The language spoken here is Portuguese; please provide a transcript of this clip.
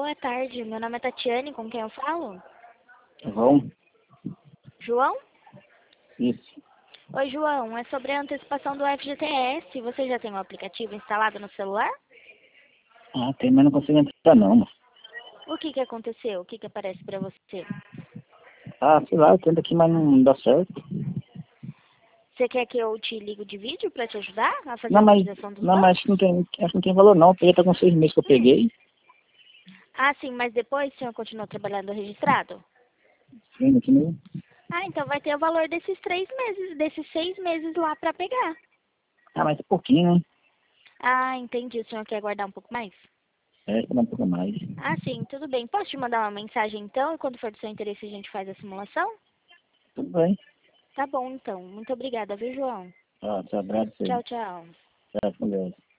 boa tarde. Meu nome é Tatiane, com quem eu falo? João? João? Isso. Oi, João. É sobre a antecipação do FGTS. Você já tem o aplicativo instalado no celular? Ah, tem, mas não consigo entrar não, mas... O que aconteceu? O que aparece para você? Ah, sei lá, eu tento aqui, mas não dá certo. Você quer que eu te ligo de vídeo para te ajudar a fazer Não, a mas, utilização dos não, mas bancos? acho que não tem valor não. Porque já tá com 6 meses que eu peguei. Ah, sim, mas depois o senhor continua trabalhando registrado? Sim, aqui mesmo. Ah, então vai ter o valor desses 3 meses, desses 6 meses lá para pegar. Ah, mas é pouquinho, né? Ah, entendi. O senhor quer guardar um pouco mais? É, esperar um pouco mais. Ah, sim, tudo bem. Posso te mandar uma mensagem então? E quando for do seu interesse a gente faz a simulação? Tudo bem. Tá bom, então. Muito obrigada, viu, João? Ó, te abraço aí. Tchau, tchau. Tchau, com Deus.